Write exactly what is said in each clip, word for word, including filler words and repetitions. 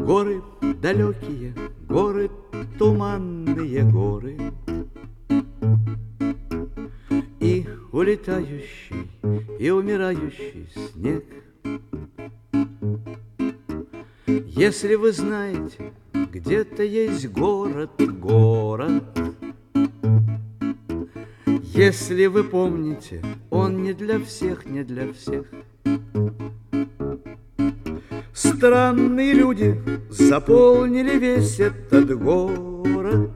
Горы далекие, горы туманные горы, и улетающий, и умирающий снег. Если вы знаете, где-то есть город, город, если вы помните, он не для всех, не для всех. Странные люди заполнили весь этот город.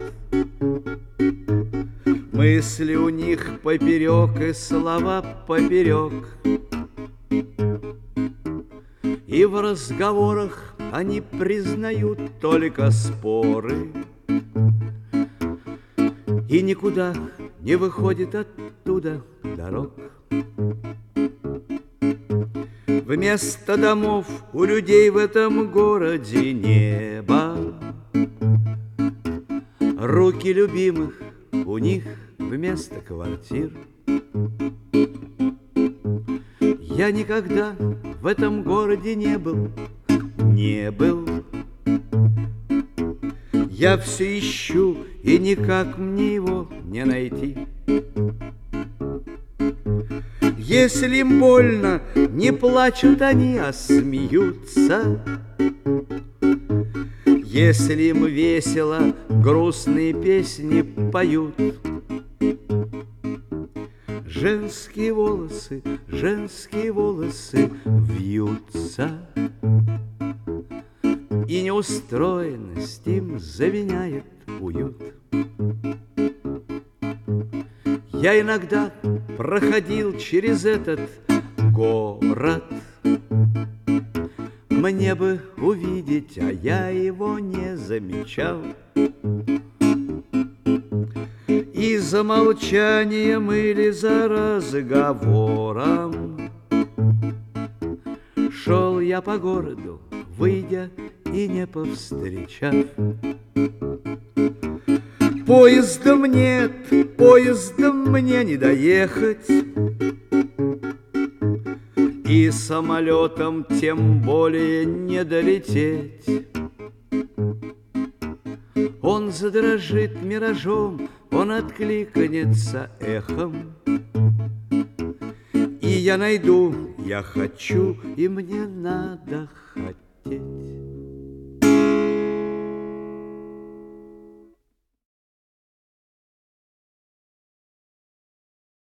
Мысли у них поперек и слова поперек. И в разговорах они признают только споры. И никуда не выходит оттуда дорог. Вместо домов у людей в этом городе небо. Руки любимых у них вместо квартир. Я никогда в этом городе не был, не был. Я все ищу, и никак мне его не найти. Если им больно, не плачут они, а смеются. Если им весело, грустные песни поют. Женские волосы, женские волосы вьются, и неустроенность им заменяет уют. Я иногда проходил через этот город. Мне бы увидеть, а я его не замечал. И за молчанием или за разговором шел я по городу, выйдя и не повстречав. Поездом нет, поездом мне не доехать, и самолетом тем более не долететь. Он задрожит миражом, он откликнется эхом, и я найду, я хочу, и мне надо хотеть.